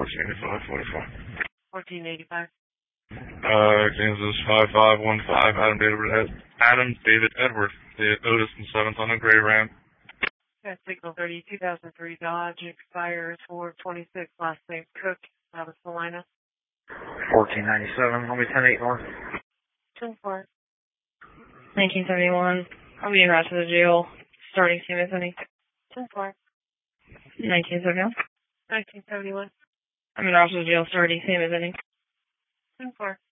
1485. Kansas 5515, Adam David Edward, the Otis and 7th on a gray Ram. Got signal 30, 2003 Dodge, expires 426, last name Cook, South Carolina. 1497, I'll be 10-8 north. 10-4. 1971, I'll be across to the jail, starting same as any. 10-4. 1971. 1971. I'm in Rossville jail, starting same as any. 10-4.